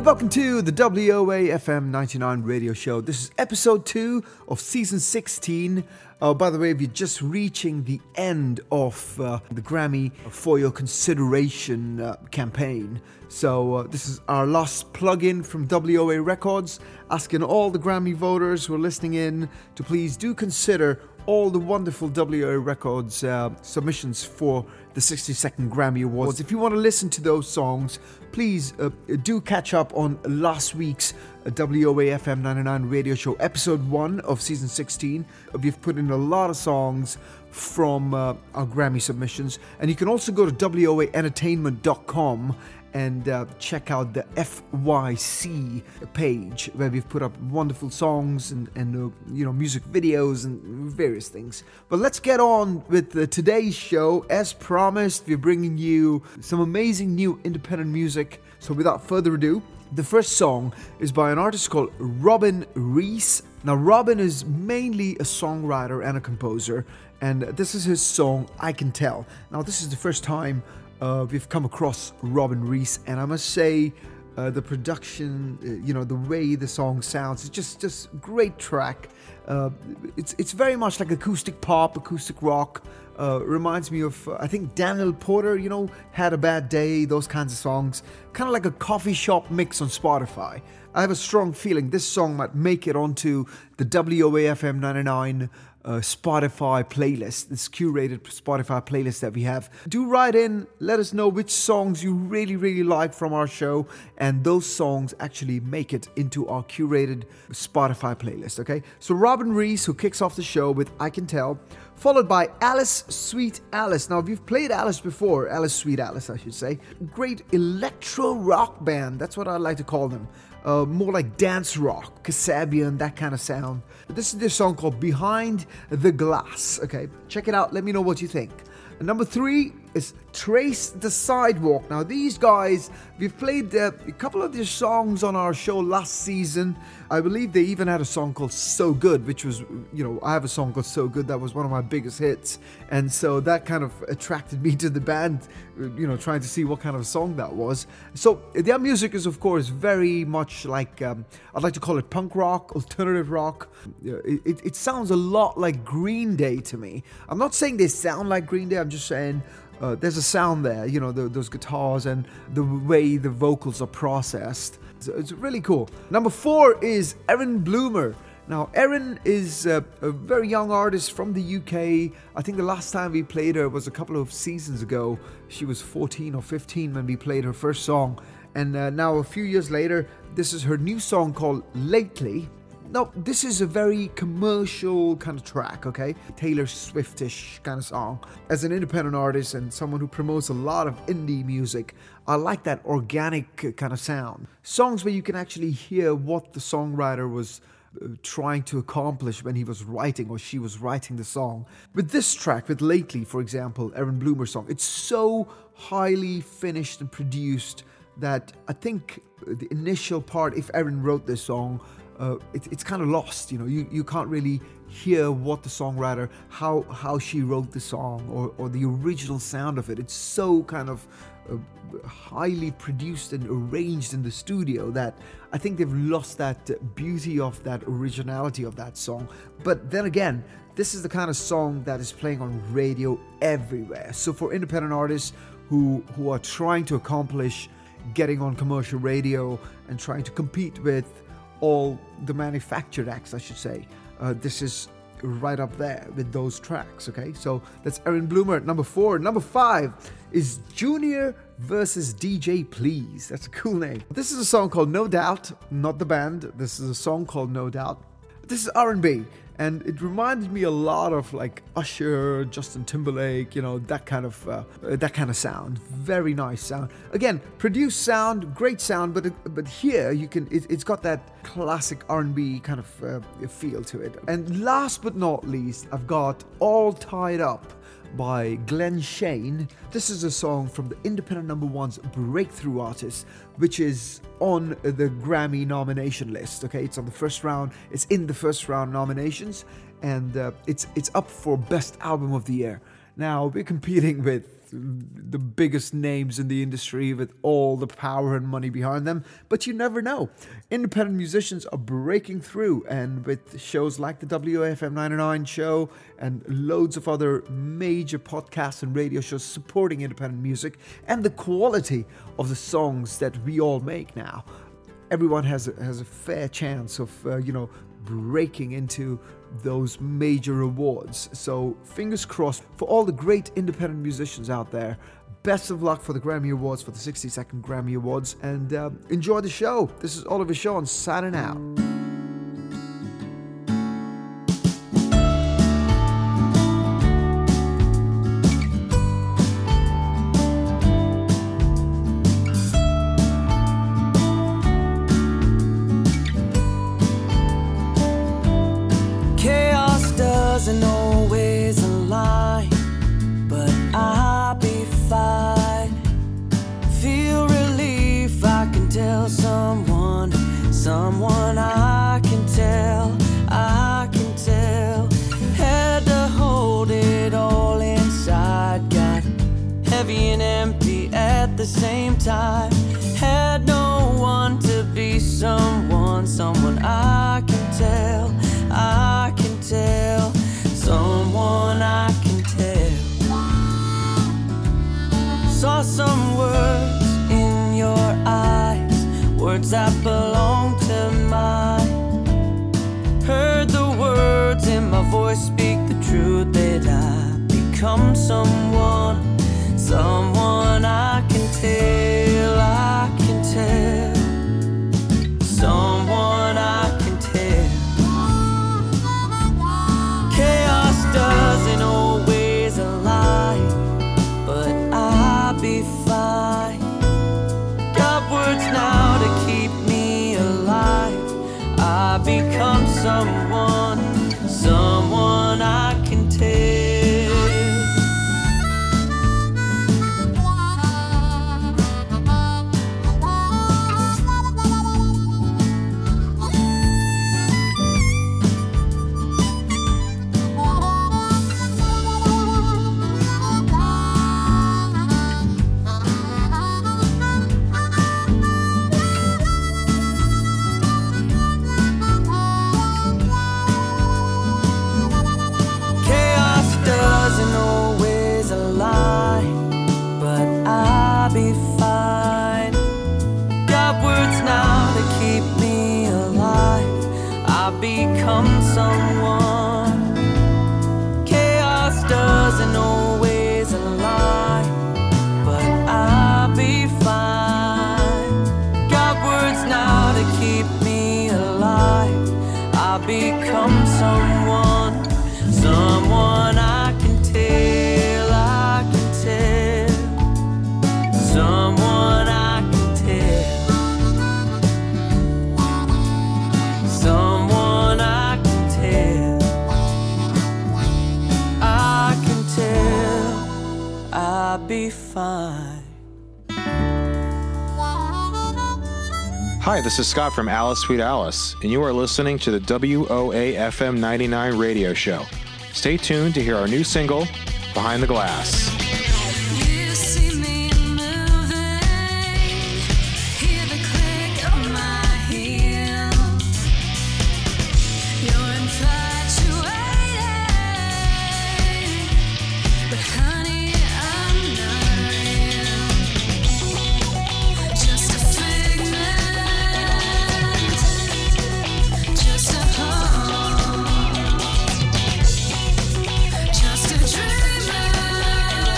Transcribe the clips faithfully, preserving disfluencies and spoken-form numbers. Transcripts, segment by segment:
welcome to the W O A F M ninety-nine radio show. This is episode two of season sixteen. Uh, by the way, we're just reaching the end of uh, the Grammy for Your Consideration uh, campaign. So uh, this is our last plug-in from W O A Records, asking all the Grammy voters who are listening in to please do consider all the wonderful W O A Records uh, submissions for the sixty-second Grammy Awards. If you want to listen to those songs, please uh, do catch up on last week's uh, W O A F M ninety-nine radio show, episode one of season sixteen. Uh, we've put in a lot of songs from uh, our Grammy submissions. And you can also go to W O A entertainment dot com and uh, check out the F Y C page where we've put up wonderful songs and, and uh, you know, music videos and various things. But let's get on with uh, today's show. As promised, we're bringing you some amazing new independent music. So without further ado, the first song is by an artist called Robin Reese. Now, Robin is mainly a songwriter and a composer, and this is his song, I Can Tell. Now, this is the first time Uh, we've come across Robin Reese, and I must say uh, the production, uh, you know, the way the song sounds, it's just just great track. Uh, it's it's very much like acoustic pop, acoustic rock. Uh, reminds me of, uh, I think, Daniel Porter, you know, Had a Bad Day, those kinds of songs. Kind of like a coffee shop mix on Spotify. I have a strong feeling this song might make it onto the W O A F M ninety-nine Uh, Spotify playlist, this curated Spotify playlist that we have. Do write in, let us know which songs you really, really like from our show, and those songs actually make it into our curated Spotify playlist, okay? So Robin Reese, who kicks off the show with I Can Tell, followed by Alice Sweet Alice. Now, we've played Alice before, Alice Sweet Alice, I should say. Great electro rock band, that's what I like to call them. Uh, more like dance rock, Kasabian, that kind of sound. This is their song called Behind the Glass. Okay, check it out. Let me know what you think. And number three is Trace the Sidewalk. Now, these guys, we've played uh, a couple of their songs on our show last season. I believe they even had a song called So Good, which was, you know, I have a song called So Good that was one of my biggest hits. And so that kind of attracted me to the band, you know, trying to see what kind of song that was. So their music is, of course, very much like, um, I'd like to call it punk rock, alternative rock. It, it, it sounds a lot like Green Day to me. I'm not saying they sound like Green Day, I'm just saying Uh, there's a sound there, you know, the, those guitars and the way the vocals are processed. So it's really cool. Number four is Erin Bloomer. Now, Erin is uh, a very young artist from the U K. I think the last time we played her was a couple of seasons ago. She was fourteen or fifteen when we played her first song. And uh, now, a few years later, this is her new song called Lately. Now, this is a very commercial kind of track, okay? Taylor Swiftish kind of song. As an independent artist and someone who promotes a lot of indie music, I like that organic kind of sound. Songs where you can actually hear what the songwriter was uh, trying to accomplish when he was writing or she was writing the song. With this track, with Lately, for example, Erin Bloomer's song, it's so highly finished and produced that I think the initial part, if Erin wrote this song, Uh, it, it's kind of lost, you know, you, you can't really hear what the songwriter, how how she wrote the song or, or the original sound of it. It's so kind of uh, highly produced and arranged in the studio that I think they've lost that beauty of that originality of that song. But then again, this is the kind of song that is playing on radio everywhere. So for independent artists who who are trying to accomplish getting on commercial radio and trying to compete with all the manufactured acts, I should say. Uh, this is right up there with those tracks, okay? So that's Erin Bloomer at number four. Number five is Junior versus D J Please. That's a cool name. This is a song called No Doubt, not the band. This is a song called No Doubt. This is R and B, and it reminded me a lot of like Usher, Justin Timberlake, you know, that kind of uh, that kind of sound. Very nice sound. Again, produced sound, great sound, but it, but here you can it, it's got that classic R and B kind of uh, feel to it. And last but not least, I've got All Tied Up by Glenn Shane. This is a song from the Independent Number One's Breakthrough Artist, which is on the Grammy nomination list. Okay, it's on the first round. It's in the first round nominations, and uh, it's it's up for Best Album of the Year. Now, we're competing with the biggest names in the industry with all the power and money behind them, but you never know. Independent musicians are breaking through, and with shows like the W A F M ninety-nine show and loads of other major podcasts and radio shows supporting independent music and the quality of the songs that we all make now, everyone has a, has a fair chance of, uh, you know, breaking into those major awards. So fingers crossed for all the great independent musicians out there. Best of luck for the Grammy Awards, for the sixty-second Grammy Awards, and uh, enjoy the show. This is Oliver Shaw on Signing Out. Doesn't always align, but I'll be fine. Feel relief, I can tell someone, someone I can tell, I can tell. Had to hold it all inside, got heavy and empty at the same time. Had no one to be someone, someone I can tell, I can tell. Someone I can tell. Saw some words in your eyes, words that belong to mine. Heard the words in my voice speak the truth, that I become someone, someone I can tell, I can tell. Someone I can tell. Doesn't always align, but I'll be fine. Got words now to keep me alive. I become someone, someone I can tell. Become someone. Chaos doesn't always align, but I'll be fine. Got words now to keep me alive. I'll become someone, someone I can tell, I can tell. Someone I can tell. Someone I'll be fine. Hi, this is Scott from Alice Sweet Alice, and you are listening to the W O A F M ninety-nine radio show. Stay tuned to hear our new single, Behind the Glass. Just a dreamer.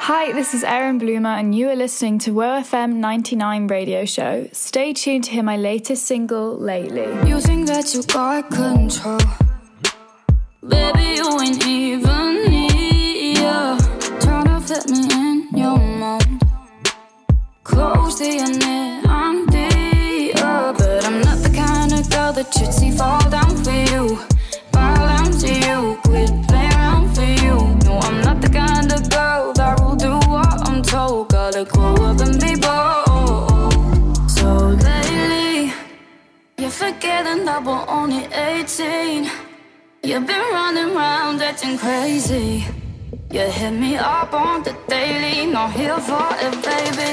Hi, this is Erin Bloomer and you are listening to W O F M ninety-nine radio show. Stay tuned to hear my latest single, Lately. You think that you got control, baby, you ain't even here. Tryna fit me in your mold, close to your neck, I'm dear. But I'm not the kind of girl that you'd see fall down for you, bow down to you, quit playing around for you. No, I'm not the kind of girl that will do what I'm told. Gotta grow up and be bold. So lately, you're forgetting that we're only eighteen. You've been running around acting crazy. You hit me up on the daily, not here for it, baby.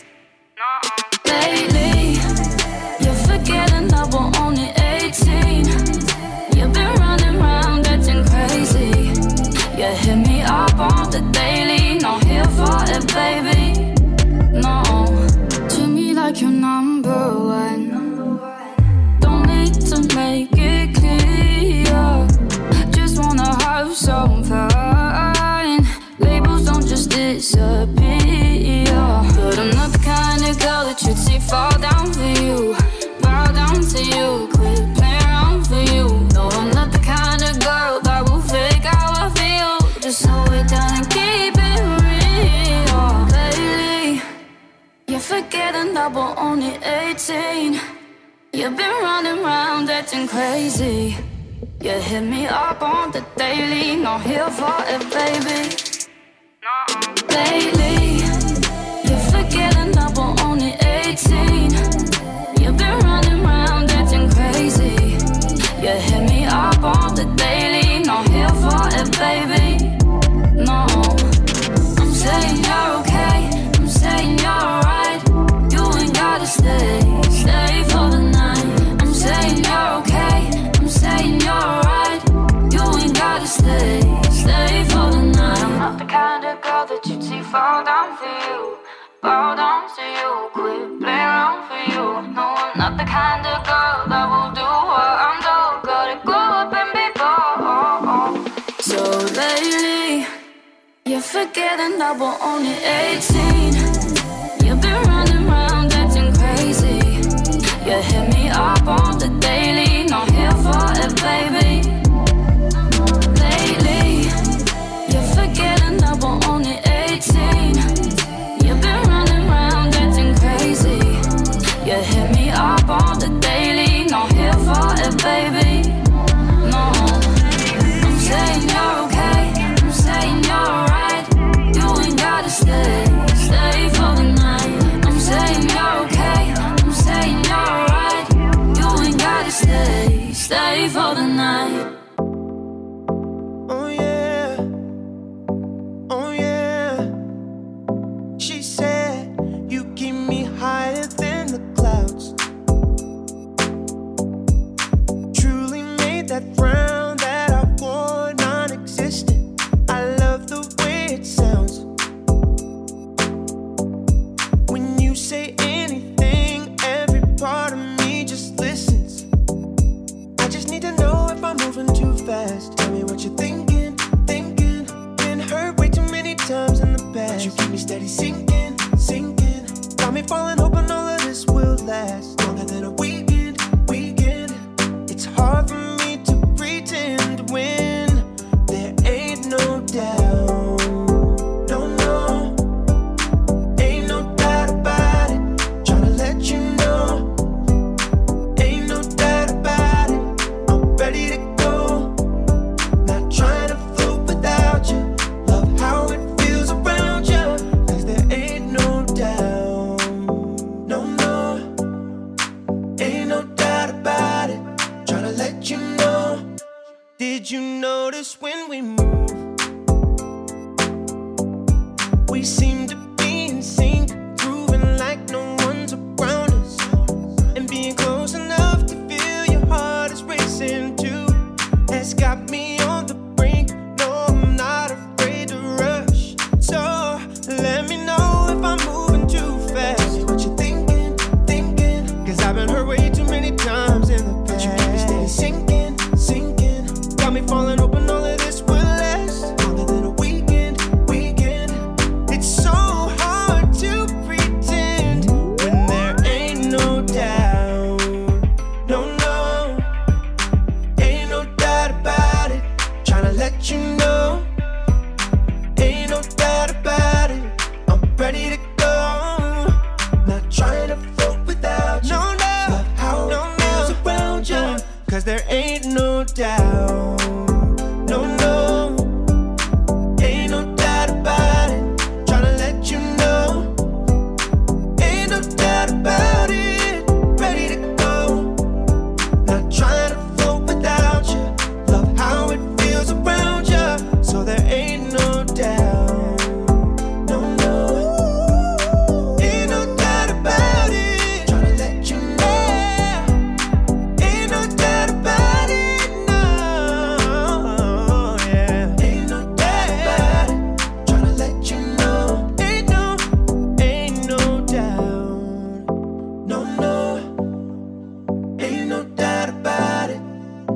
Lately, you're forgetting that we're only eighteen. You've been running around acting crazy. You hit me up on the daily, not here for it, baby. No, treat me like you're number one. Don't need to make it clear, just wanna have some fun. Labels don't just disappear. But I'm not the kind of girl that you'd see fall down for you, bow down to you, quit playing around for you. No, I'm not the kind of girl that will fake how I feel. Just slow it down and keep it real. Lately, you're forgetting that we're only eighteen. You've been running around acting crazy. You hit me up on the daily, not here for it, baby. Lately, you're forgetting that we're only eighteen. You've been running around acting crazy. You hit me up on the daily, not here for it, baby. No, I'm saying you're okay, I'm saying you're alright. You ain't gotta stay, stay for the night. I'm saying you're okay, I'm saying you're alright. You ain't gotta stay, stay for the night. I'm not the kind of girl that you'd see fall down for you, bow down to you, quit playing around for you. No, I'm not the kind of girl that will do what I'm told. Gotta grow up and be bold. So lately, you're forgetting that we're only eighteen. You've been running around acting crazy. You hit me up on the daily, not here for it, baby. Lately, you're forgetting that we're only eighteen. You've been running around acting crazy. You hit me up on the daily, not here for it, baby. No, I'm saying you're okay, I'm saying you're alright. You ain't gotta stay, stay for the night. I'm saying you're okay, I'm saying you're alright. You ain't gotta stay, stay for the night. Oh yeah, oh yeah. She said you keep me higher than the clouds. Truly made that frown that I wore non-existent. I love the way it sounds when you say anything. Every part of me just listens. I just need to know if I'm moving too fast. Tell me what you're thinking, thinking. Been hurt way too many times in the past, but you keep me steady sinking, sinking. Got me falling, hoping all of this will last longer than a weekend, weekend. It's hard for me to pretend when there ain't no doubt. No, no, ain't no doubt about it. Tryna let you know, ain't no doubt about it. I'm ready to go, not trying to float without you. Love how it feels around you, cause there ain't no doubt. No, no, ain't no doubt about it. Tryna let you know. Did you notice when we move, we seem to be in sync, grooving like no one's around us, and being close enough to feel your heart is racing too. Has got me on the brink. No, I'm not afraid to rush. So let me know if I'm moving too fast. Tell me what you're thinking, thinking. Cause I've been hurt way too many times in the past. You keep me steady sinking, sinking. Got me falling, hoping all of this will last longer than a weekend, weekend. It's ain't no doubt. No, no, ain't no doubt about it. Tryna let you know, ain't no doubt about it. Ready to go, not trying to float without you. Love how it feels around you, so there ain't no doubt. No, no, ain't no doubt about it. Tryna let you know, ain't no doubt about it. No, yeah, ain't no doubt about it. Tryna let you know, ain't no, ain't no doubt. No, no, ain't no doubt about it.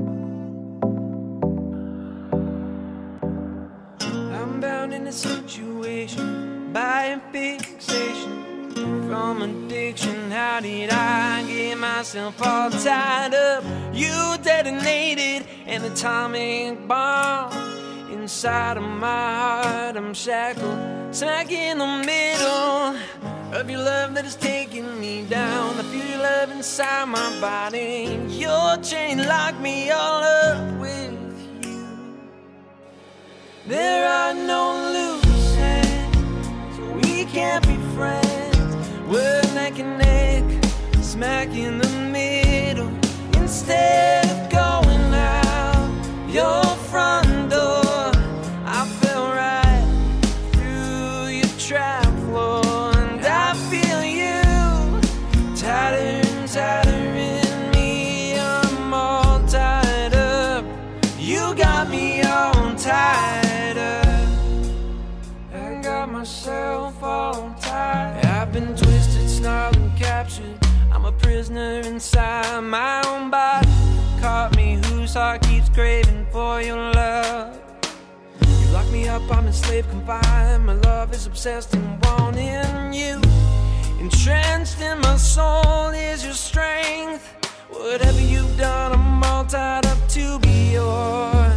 I'm bound in a situation by fixation from addiction. How did I get myself all tied up? You detonated an atomic bomb inside of my heart. I'm shackled, smack in the middle of your love that is taking me down. I feel your love inside my body. Your chain locked me all up with you. There are no loose ends, so we can't be friends. We're neck and neck, smack in the middle. Instead of going out your front door, I fell right through your trap floor. And I feel you tighter and tighter in me. I'm all tied up, you got me all tied up. I got myself all tied. I've been twisted, snarled, and captured. I'm a prisoner inside my own body. Caught me, whose heart keeps craving for your love. You lock me up, I'm enslaved, confined. My love is obsessed and wanting you. Entrenched in my soul is your strength. Whatever you've done, I'm all tied up to be yours.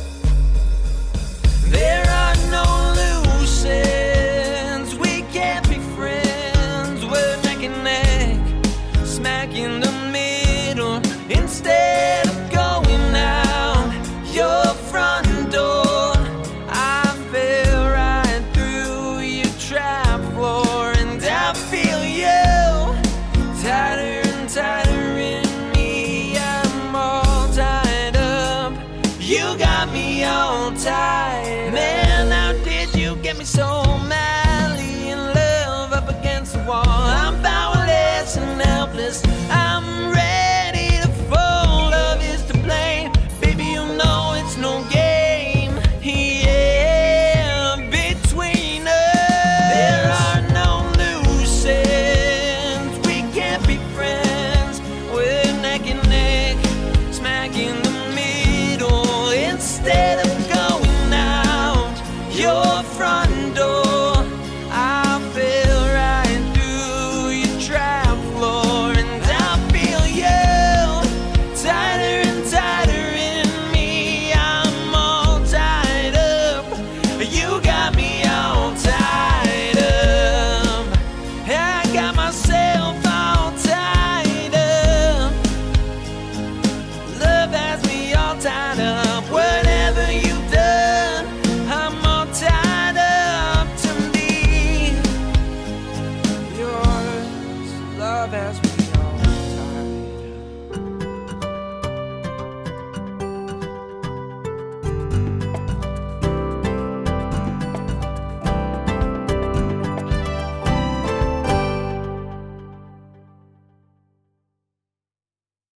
There are no loose ends, we can't be friends. We're neck and neck, smack in the middle. Instead of going out your front door, I fell right through your trap floor. And I feel you tighter and tighter in me. I'm all tied up, you got me all tied. Man, how did you get me so mad?